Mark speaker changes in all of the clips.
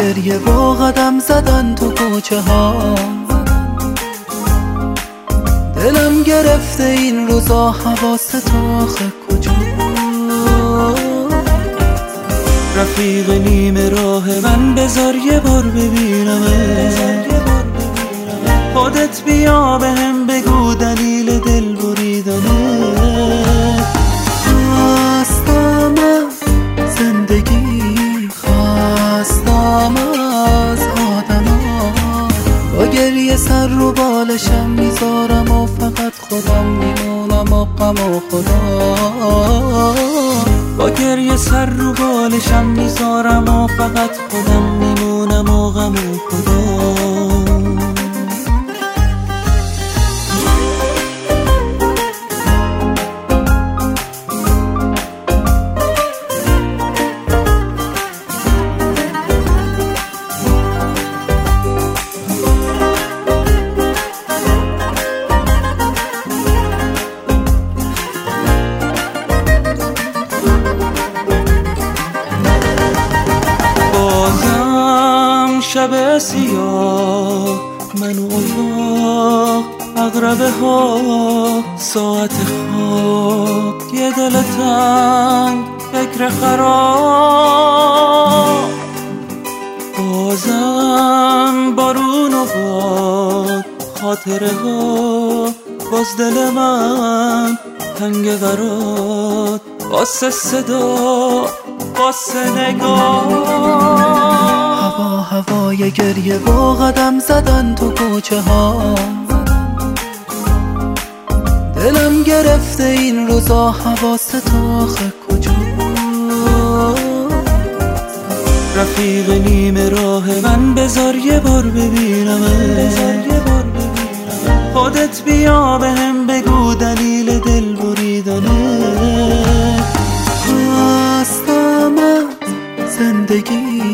Speaker 1: گریه با قدم زدن تو کوچه ها، دلم گرفته این روزا حواست آخه کجا. رفیق نیمه راه من بذار یه بار ببینمه، خودت بیا به هم بگو دلیل دل بریدنه. خستم از زندگی، خستم از آدما، با گریه سر رو بالشم میذارم و فقط خودم میمونم و غم و خدا. با گریه سر رو بالشم میذارم و فقط خودم میمونم و غم و خدا. شب سیاه، من و اتاق، اغربه ها، ساعت خواب، یه دل تنگ، فکر خراب. بازم بارون و باد، خاطره ها، باز دل من تنگ برات، واسه صدا، واسه نگاه. هوای گریه با قدم زدن تو کوچه ها، دلم گرفته این روزا حواست آخه کجا. رفیق نیمه راه من بذار یه بار ببینمه، خودت بیا به هم بگو دلیل دل بریدنه. خستم از زندگی،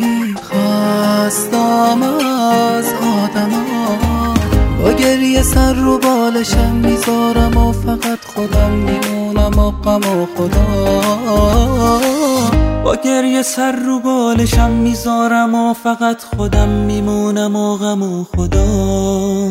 Speaker 1: خستم از آدما، با گریه سر رو بالشم میذارم و فقط خودم میمونم و غم و خدا. با گریه سر رو بالشم میذارم و فقط خودم میمونم و غم و خدا.